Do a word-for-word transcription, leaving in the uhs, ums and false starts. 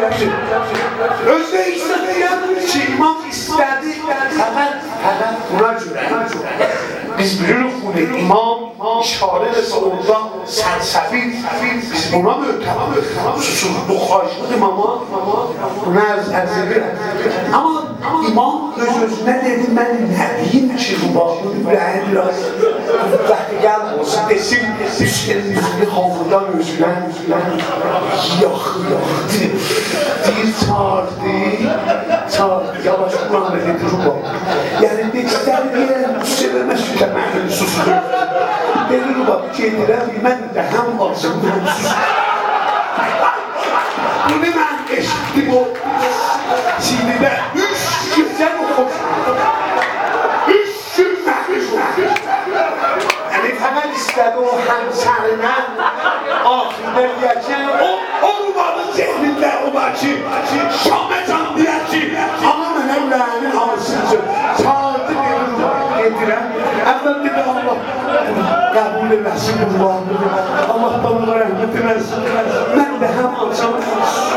Özde istediyen ki imam istedi, hemen hemen buna göre. Biz biliyoruz bunu, imam işare etse orada sensefil, biz buna mühtemel, susuzluq xahişlik imama, buna ərz edir. Ama imam öz-özünə dedi, mən nə deyim ki, bu bağlı ürəyi biraz qüvvətli gəl olsun, desin, Hüseynin yüzünü havurdan özünə yaxı, yaxı, deyir, çağırdı, çağırdı, yavaş Quran da dedi, Ruba. Yəni, dedikləri deyirəm, Hüseynə sütə mənim susuzdur. Dedi, Ruba, gedirəm, mən də həm alsın, həm susuzdur. Bunu mən eşitdim o sinirdə, üç gündən oxumuşum. Üç gün məhviz olmuş. Yəni, həmən istədi o həmsərinə, axirdə deyəkən, o Rubanın zehnində olar ki, Şamə can deyək ki, ana mənə ürəyinin hamısıncı, çağırdı dedi Rubanı gedirəm. Əvvəl dedi Allah, qəbul eləsin Rubanı, Allah bana rəhmət eləsin. Mən də həm alsam,